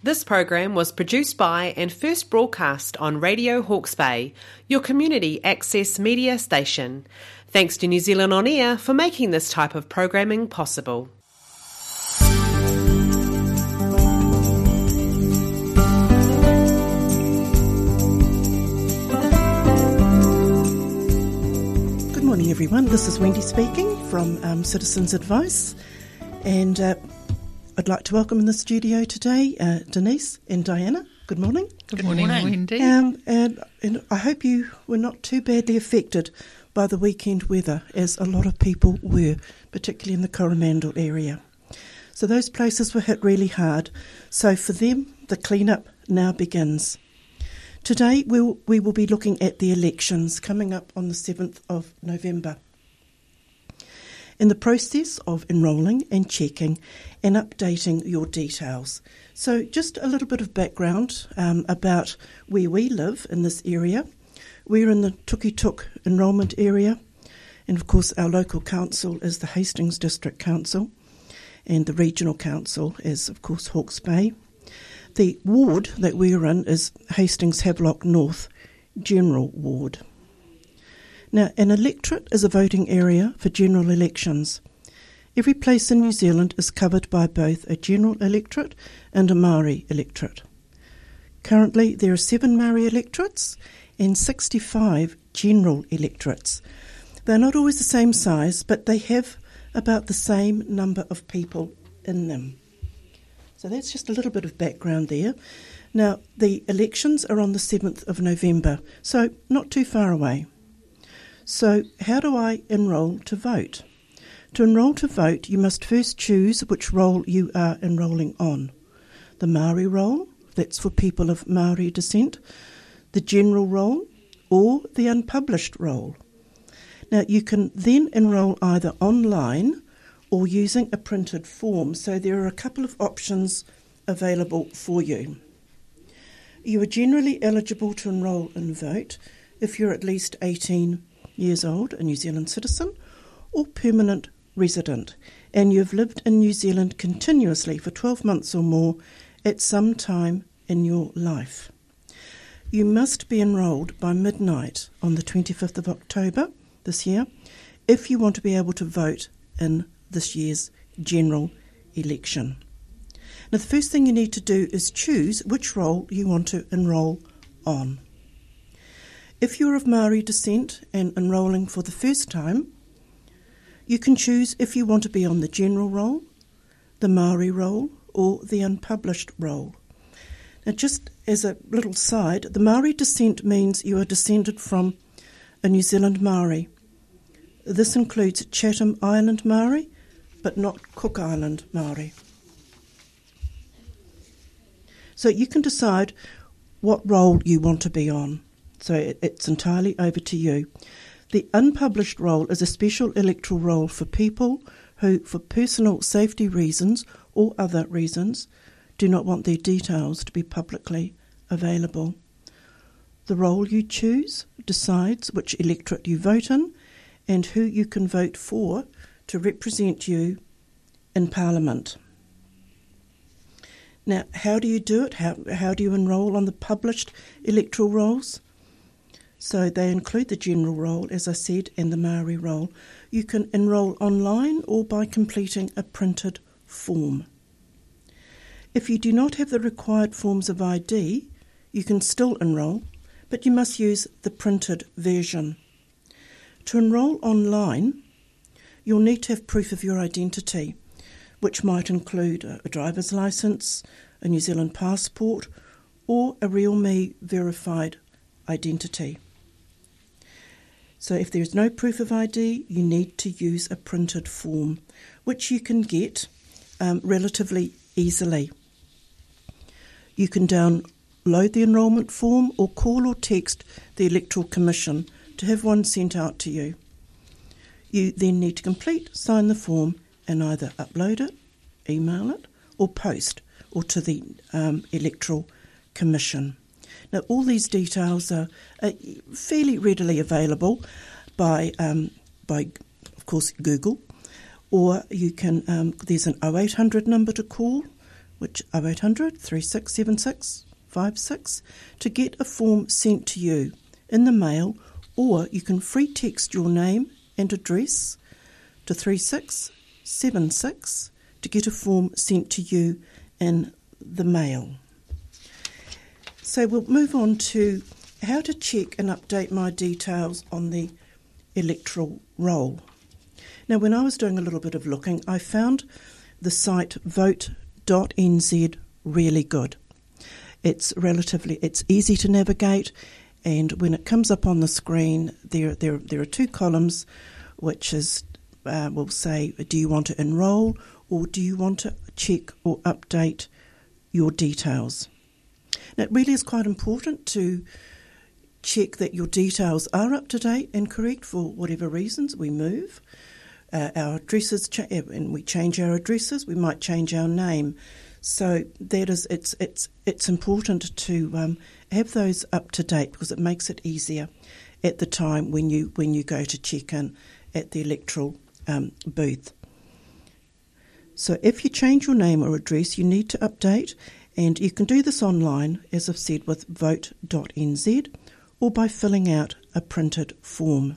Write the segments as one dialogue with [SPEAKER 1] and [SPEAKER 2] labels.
[SPEAKER 1] This program was produced by and first broadcast on Radio Hawke's Bay, your community access media station. Thanks to New Zealand On Air for making this type of programming possible.
[SPEAKER 2] Good morning, everyone. This is Wendy speaking from Citizens Advice, and I'd like to welcome in the studio today Denise and Diana. Good morning.
[SPEAKER 3] Good morning, Wendy.
[SPEAKER 2] And I hope you were not too badly affected by the weekend weather, as a lot of people were, particularly in the Coromandel area. So those places were hit really hard. So for them, the clean-up now begins. Today we will be looking at the elections coming up on the 7th of November. In the process of enrolling and checking and updating your details. So just a little bit of background about where we live in this area. We're in the Tukituk enrolment area, and of course our local council is the Hastings District Council, and the regional council is of course Hawke's Bay. The ward that we're in is Hastings Havelock North General Ward. Now, an electorate is a voting area for general elections. Every place in New Zealand is covered by both a general electorate and a Māori electorate. Currently, there are 7 Māori electorates and 65 general electorates. They're not always the same size, but they have about the same number of people in them. So that's just a little bit of background there. Now, the elections are on the 7th of November, so not too far away. So how do I enrol to vote? To enrol to vote, you must first choose which role you are enrolling on. The Māori role, that's for people of Māori descent, the general role, or the unpublished role. Now, you can then enrol either online or using a printed form, so there are a couple of options available for you. You are generally eligible to enrol and vote if you're at least 18 years old, a New Zealand citizen, or permanent resident, and you've lived in New Zealand continuously for 12 months or more at some time in your life. You must be enrolled by midnight on the 25th of October this year if you want to be able to vote in this year's general election. Now, the first thing you need to do is choose which role you want to enrol on. If you're of Māori descent and enrolling for the first time, you can choose if you want to be on the general role, the Māori role, or the unpublished role. Now, just as a little side, the Māori descent means you are descended from a New Zealand Māori. This includes Chatham Island Māori, but not Cook Island Māori. So you can decide what role you want to be on. So it's entirely over to you. The unpublished role is a special electoral role for people who, for personal safety reasons or other reasons, do not want their details to be publicly available. The role you choose decides which electorate you vote in and who you can vote for to represent you in Parliament. Now, how do you do it? How do you enrol on the published electoral rolls? So they include the general role, as I said, and the Māori role. You can enrol online or by completing a printed form. If you do not have the required forms of ID, you can still enrol, but you must use the printed version. To enrol online, you'll need to have proof of your identity, which might include a driver's licence, a New Zealand passport, or a RealMe verified identity. So if there is no proof of ID, you need to use a printed form, which you can get relatively easily. You can download the enrolment form or call or text the Electoral Commission to have one sent out to you. You then need to complete, sign the form and either upload it, email it or post or to the Electoral Commission. Now, all these details are fairly readily available by, of course, Google, or you can. There's an 0800 number to call, which 0800 3676 56, to get a form sent to you in the mail, or you can free text your name and address to 3676 to get a form sent to you in the mail. So we'll move on to how to check and update my details on the electoral roll. Now, when I was doing a little bit of looking, I found the site vote.nz really good. It's easy to navigate, and when it comes up on the screen, there are two columns, which is will say, do you want to enrol or do you want to check or update your details? Now, it really is quite important to check that your details are up to date and correct for whatever reasons we move. Our addresses, and we change our addresses, we might change our name. So it's important to have those up to date, because it makes it easier at the time when you go to check in at the electoral booth. So if you change your name or address, you need to update, and you can do this online, as I've said, with vote.nz, or by filling out a printed form.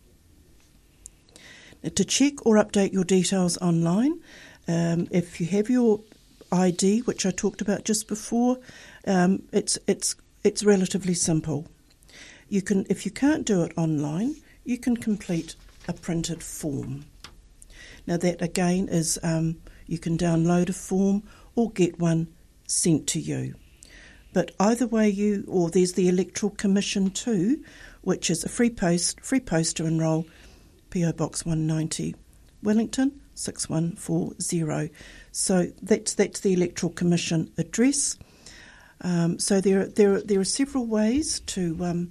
[SPEAKER 2] Now, to check or update your details online, if you have your ID, which I talked about just before, it's relatively simple. You can, if you can't do it online, you can complete a printed form. Now that again is you can download a form or get one sent to you. But either way, there's the Electoral Commission too, which is a free post to enrol, PO Box 190, Wellington 6140. So that's the Electoral Commission address. So there are several ways to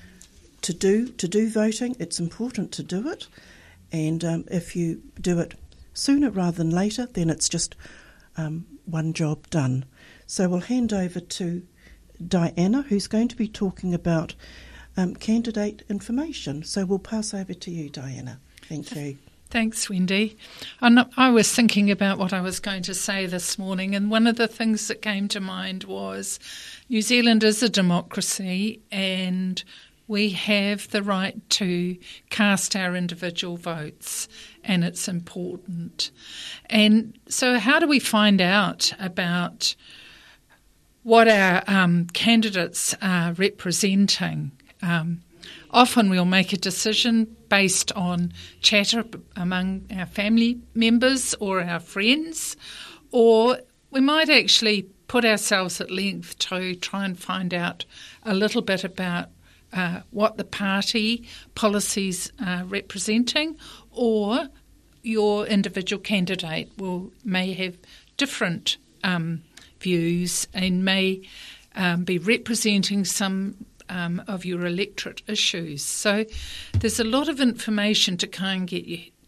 [SPEAKER 2] do voting. It's important to do it, and if you do it sooner rather than later, then it's just one job done. So we'll hand over to Diana, who's going to be talking about candidate information. So we'll pass over to you, Diana. Thank you.
[SPEAKER 3] Thanks, Wendy. I was thinking about what I was going to say this morning, and one of the things that came to mind was New Zealand is a democracy, and we have the right to cast our individual votes, and it's important. And so how do we find out about what our candidates are representing? Often we'll make a decision based on chatter among our family members or our friends, or we might actually put ourselves at length to try and find out a little bit about what the party policies are representing, or your individual candidate may have different views and may be representing some of your electorate issues. So there's a lot of information to try and get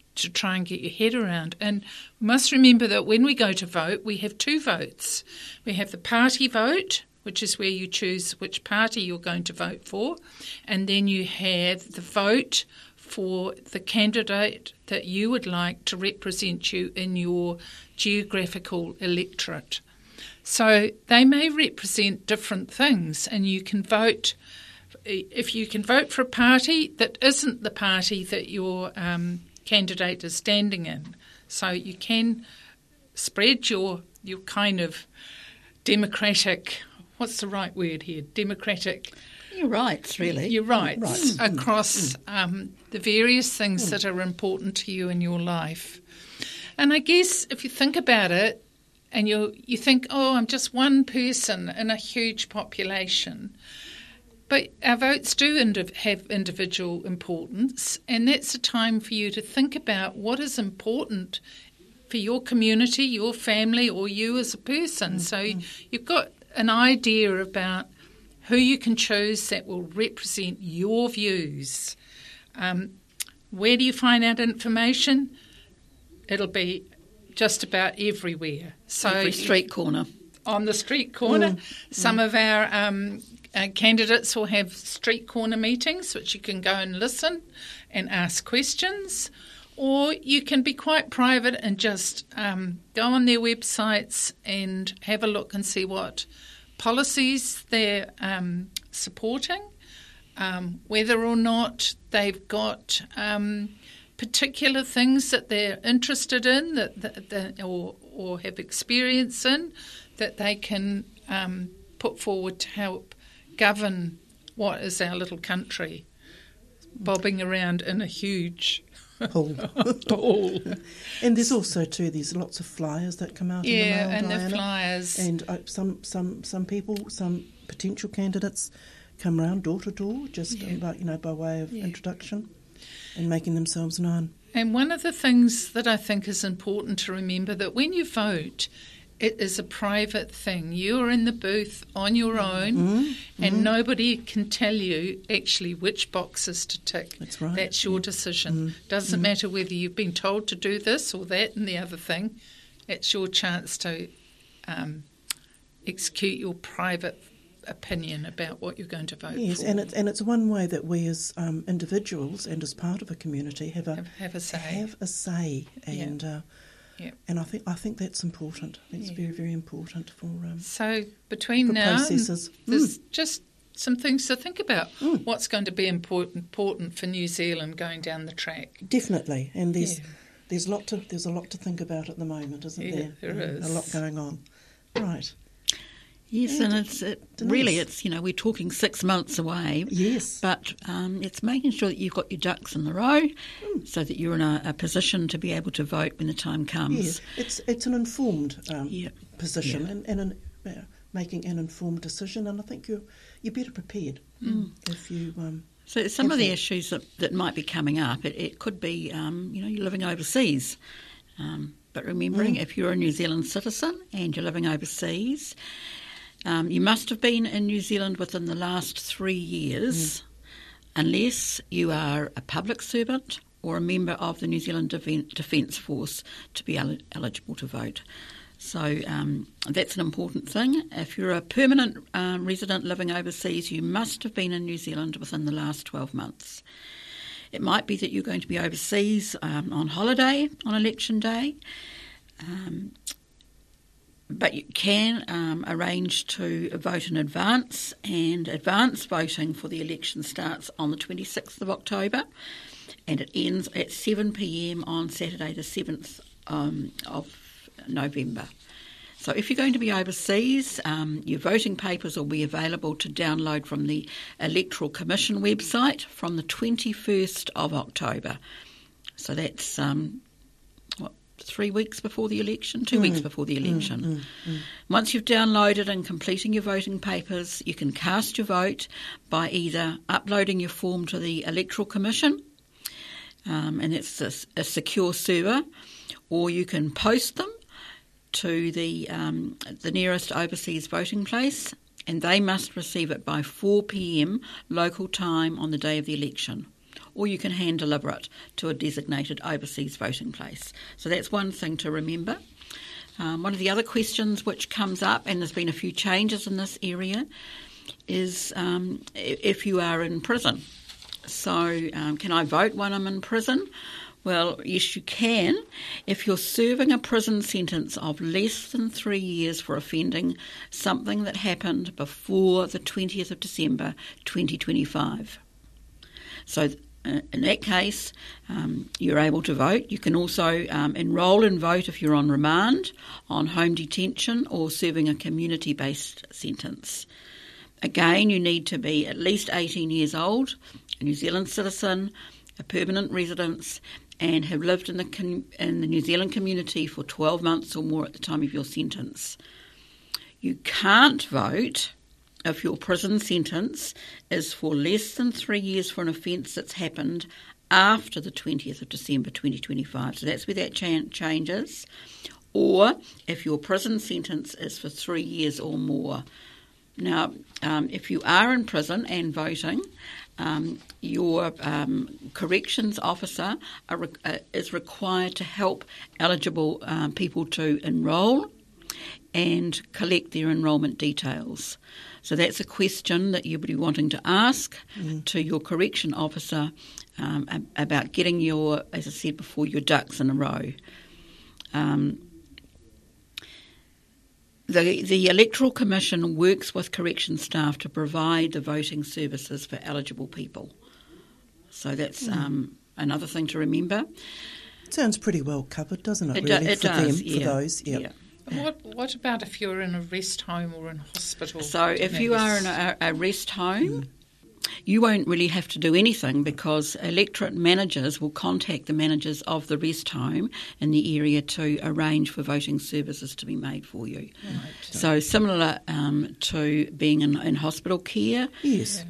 [SPEAKER 3] your head around. And we must remember that when we go to vote, we have two votes. We have the party vote, which is where you choose which party you're going to vote for, and then you have the vote for the candidate that you would like to represent you in your geographical electorate. So they may represent different things, and you can vote. If you can vote for a party that isn't the party that your candidate is standing in, so you can spread your kind of democratic. What's the right word here? Democratic.
[SPEAKER 4] Your rights, really.
[SPEAKER 3] Your rights across the various things that are important to you in your life. And I guess if you think about it, and you think, oh, I'm just one person in a huge population. But our votes do have individual importance, and that's a time for you to think about what is important for your community, your family, or you as a person. So you've got an idea about who you can choose that will represent your views. Where do you find out information? It'll be just about everywhere. So
[SPEAKER 4] every street corner.
[SPEAKER 3] On the street corner. Some of our candidates will have street corner meetings, which you can go and listen and ask questions. Or you can be quite private and just go on their websites and have a look and see what policies they're supporting, whether or not they've got particular things that they're interested in or have experience in that they can put forward to help govern what is our little country, bobbing around in a huge
[SPEAKER 2] Paul. And there's also there's lots of flyers that come out in the mail,
[SPEAKER 3] and
[SPEAKER 2] Diana.
[SPEAKER 3] the flyers.
[SPEAKER 2] And some people, some potential candidates come around door to door, just by way of introduction and making themselves known.
[SPEAKER 3] And one of the things that I think is important to remember, that when you vote, it is a private thing. You're in the booth on your own, and nobody can tell you actually which boxes to tick.
[SPEAKER 2] That's right.
[SPEAKER 3] That's your decision. Doesn't matter whether you've been told to do this or that and the other thing. It's your chance to execute your private opinion about what you're going to vote for.
[SPEAKER 2] Yes, and it's one way that we as individuals and as part of a community have a say. And I think that's important. It's very, very important for
[SPEAKER 3] so between
[SPEAKER 2] for
[SPEAKER 3] now
[SPEAKER 2] processes.
[SPEAKER 3] And there's just some things to think about. What's going to be important for New Zealand going down the track?
[SPEAKER 2] Definitely, and there's a lot to think about at the moment, isn't there?
[SPEAKER 3] There is
[SPEAKER 2] a lot going on. Right.
[SPEAKER 4] Yes, and it's we're talking 6 months away.
[SPEAKER 2] Yes.
[SPEAKER 4] But it's making sure that you've got your ducks in the row so that you're in a position to be able to vote when the time comes.
[SPEAKER 2] Yes, it's an informed position and making an informed decision, and I think you're better prepared if you...
[SPEAKER 4] So some of the issues that might be coming up, it could be, you're living overseas. But remembering, if you're a New Zealand citizen and you're living overseas... you must have been in New Zealand within the last 3 years unless you are a public servant or a member of the New Zealand Defence Force to be eligible to vote. So that's an important thing. If you're a permanent resident living overseas, you must have been in New Zealand within the last 12 months. It might be that you're going to be overseas on holiday on election day. But you can arrange to vote in advance, and advance voting for the election starts on the 26th of October and it ends at 7 p.m. on Saturday the 7th of November. So if you're going to be overseas, your voting papers will be available to download from the Electoral Commission website from the 21st of October. So that's... 3 weeks before the election, 2 weeks before the election. Once you've downloaded and completing your voting papers, you can cast your vote by either uploading your form to the Electoral Commission, and it's a secure server, or you can post them to the nearest overseas voting place, and they must receive it by 4 p.m. local time on the day of the election. Or you can hand deliver it to a designated overseas voting place. So that's one thing to remember. One of the other questions which comes up, and there's been a few changes in this area, is if you are in prison. So can I vote when I'm in prison? Well, yes, you can. If you're serving a prison sentence of less than 3 years for offending something that happened before the 20th of December 2025. So in that case, you're able to vote. You can also enrol and vote if you're on remand, on home detention, or serving a community-based sentence. Again, you need to be at least 18 years old, a New Zealand citizen, a permanent resident, and have lived in the New Zealand community for 12 months or more at the time of your sentence. You can't vote if your prison sentence is for less than 3 years for an offence that's happened after the 20th of December 2025. So that's where that changes. Or if your prison sentence is for 3 years or more. Now, if you are in prison and voting, your corrections officer is required to help eligible people to enrol and collect their enrolment details. So that's a question that you would be wanting to ask to your correction officer about getting your, as I said before, your ducks in a row. The Electoral Commission works with correction staff to provide the voting services for eligible people. So that's another thing to remember.
[SPEAKER 2] It sounds pretty well covered, doesn't it?
[SPEAKER 4] It does,
[SPEAKER 2] for those. Yep.
[SPEAKER 3] Yeah. What about if you're in a rest home or in a hospital?
[SPEAKER 4] So if you are in a rest home, you won't really have to do anything because electorate managers will contact the managers of the rest home in the area to arrange for voting services to be made for you. Right. So similar to being in hospital care.
[SPEAKER 2] Yes.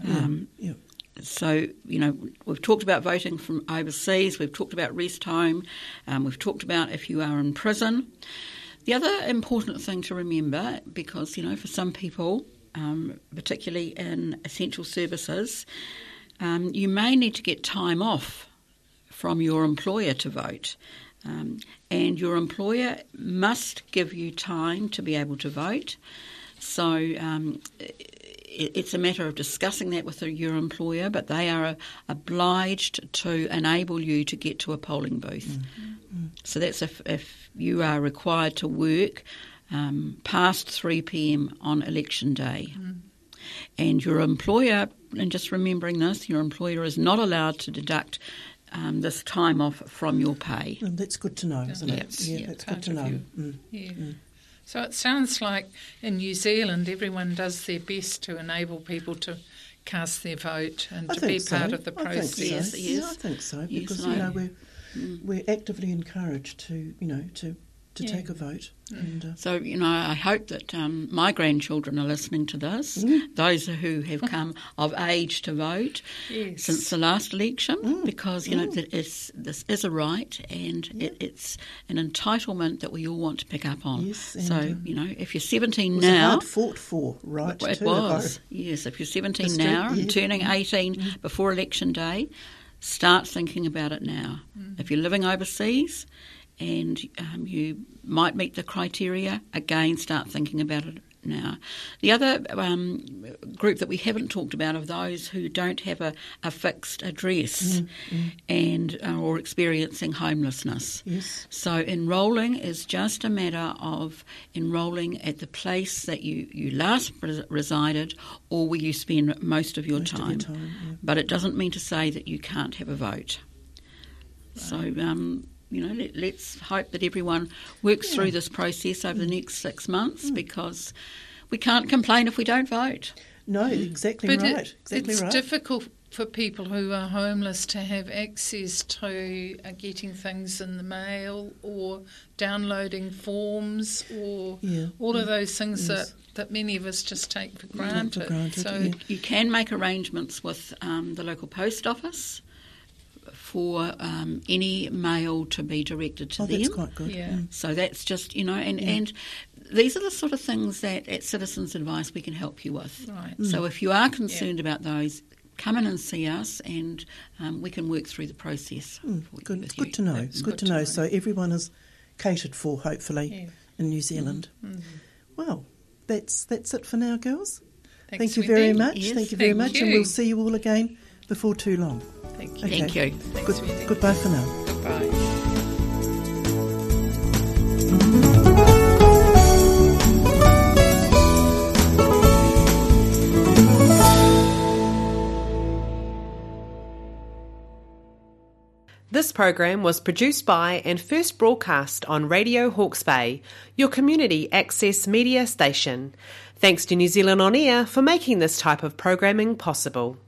[SPEAKER 4] So, we've talked about voting from overseas, we've talked about rest home, we've talked about if you are in prison. The other important thing to remember, because, for some people, particularly in essential services, you may need to get time off from your employer to vote. And your employer must give you time to be able to vote. So it's a matter of discussing that with your employer, but they are obliged to enable you to get to a polling booth. So that's if you are required to work past 3 p.m. on election day. And your employer, and just remembering this, your employer is not allowed to deduct this time off from your pay.
[SPEAKER 2] And that's good to know, isn't it?
[SPEAKER 3] Yeah,
[SPEAKER 2] that's good to know.
[SPEAKER 3] So it sounds like in New Zealand everyone does their best to enable people to cast their vote and to be part of the process.
[SPEAKER 2] I think so, because we're actively encouraged to take a vote. And,
[SPEAKER 4] so, I hope that my grandchildren are listening to this, those who have come of age to vote since the last election, because, this is a right and it's an entitlement that we all want to pick up on.
[SPEAKER 2] Yes,
[SPEAKER 4] so, if you're 17
[SPEAKER 2] it was
[SPEAKER 4] now...
[SPEAKER 2] a hard fought for, right?
[SPEAKER 4] It was, yes. If you're 17 now and turning 18 before election day, start thinking about it now. If you're living overseas... and you might meet the criteria, again, start thinking about it now. The other group that we haven't talked about are those who don't have a fixed address and or experiencing homelessness.
[SPEAKER 2] Yes.
[SPEAKER 4] So enrolling is just a matter of enrolling at the place that you last resided or where you spend most of your time. But it doesn't mean to say that you can't have a vote. Right. So... let's hope that everyone works through this process over the next 6 months because we can't complain if we don't vote.
[SPEAKER 2] No, exactly right.
[SPEAKER 3] It's difficult for people who are homeless to have access to getting things in the mail or downloading forms or all of those things that many of us just take for granted.
[SPEAKER 4] You can make arrangements with the local post office for any mail to be directed to them.
[SPEAKER 2] That's quite good.
[SPEAKER 3] Yeah.
[SPEAKER 4] So that's just, and these are the sort of things that at Citizens Advice we can help you with.
[SPEAKER 3] Right.
[SPEAKER 4] So if you are concerned about those, come in and see us and we can work through the process.
[SPEAKER 2] Good. It's good to know. It's good to know. So everyone is catered for, hopefully, in New Zealand. Well, that's it for now, girls.
[SPEAKER 3] Thanks,
[SPEAKER 2] Thank you very much.
[SPEAKER 4] Yes,
[SPEAKER 2] thank you very much.
[SPEAKER 3] you.
[SPEAKER 2] And we'll see you all again before too long.
[SPEAKER 3] Thank you.
[SPEAKER 2] Okay.
[SPEAKER 4] Thank you.
[SPEAKER 3] Thanks,
[SPEAKER 2] Goodbye for now.
[SPEAKER 3] Goodbye.
[SPEAKER 1] This program was produced by and first broadcast on Radio Hawke's Bay, your community access media station. Thanks to New Zealand On Air for making this type of programming possible.